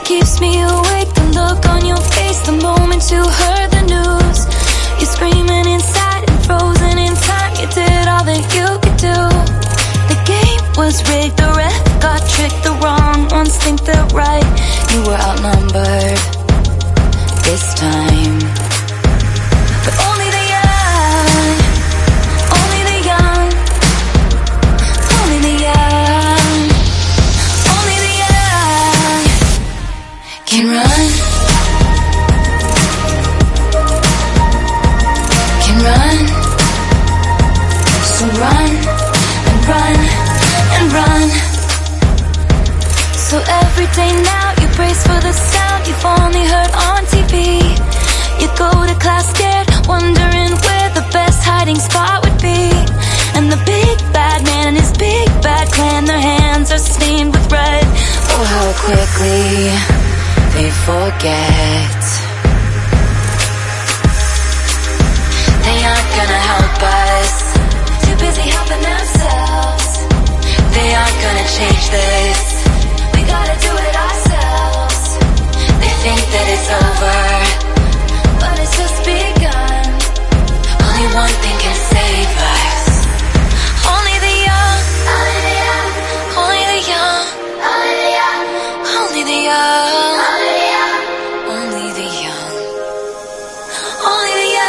keeps me awake, the look on your face the moment you heard the news. You're screaming inside and frozen in time. You did all that you could do. The game was rigged, the ref got tricked. The wrong ones think they're right. You were outnumbered this time. But only the young, only the young, only the young, only the young can run, can run. So run and run and run. So every day now you brace for the sound you've only heard on TV. You go to class scared, wondering where the best hiding spot would be. And the big bad man and his big bad clan, their hands are stained with red. Oh, how quickly they forget. They aren't gonna help us, too busy helping themselves. They aren't gonna change this, we gotta do it ourselves. They think that it's over, but it's just begun. Only one thing can save us. Only the young, only the young, only the young, only the young, only the young, only the young, only the young.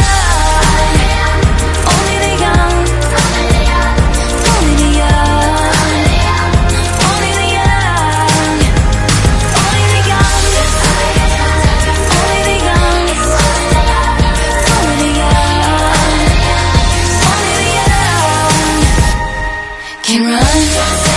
Can run.